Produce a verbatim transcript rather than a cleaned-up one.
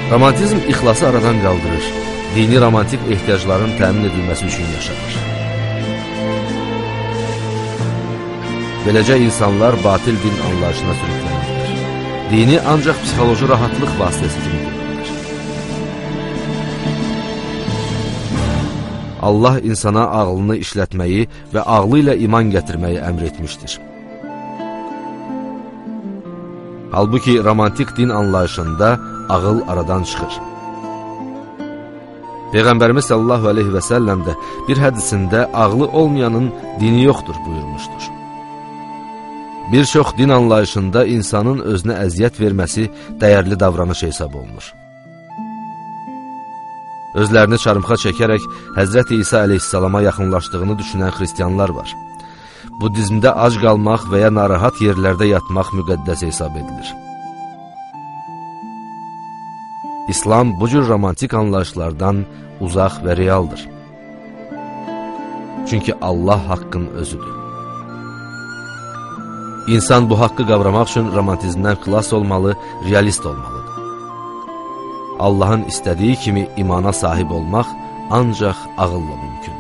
Romantizm ixlası aradan qaldırır, dini romantik ehtiyacların təmin edilməsi üçün yaşanır. Beləcə insanlar batil din anlayışına sürüklənirlər. Dini ancaq psixoloji rahatlıq vasitəsi kimi görürlər. Allah insana ağlını işlətməyi və ağlı ilə iman gətirməyi əmr etmişdir. Halbuki romantik din anlayışında ağıl aradan çıxır. Peyğəmbərimiz sallallahu aleyhi və səlləm də bir hədisində ağlı olmayanın dini yoxdur buyurmuşdur. Bir çox din anlayışında insanın özünə əziyyət verməsi dəyərli davranış hesab olunur. Özlərini çarmıxa çəkərək Həzrəti İsa aleyhissalama yaxınlaşdığını düşünən xristianlar var. Budizmdə ac qalmaq və ya narahat yerlərdə yatmaq müqəddəs hesab edilir. İslam bu cür romantik anlayışlardan uzaq və realdır. Çünki Allah haqqın özüdür. İnsan bu haqqı qavramaq üçün romantizmdən xilas olmalı, realist olmalıdır. Allahın istədiyi kimi imana sahib olmaq ancaq ağılla mümkündür.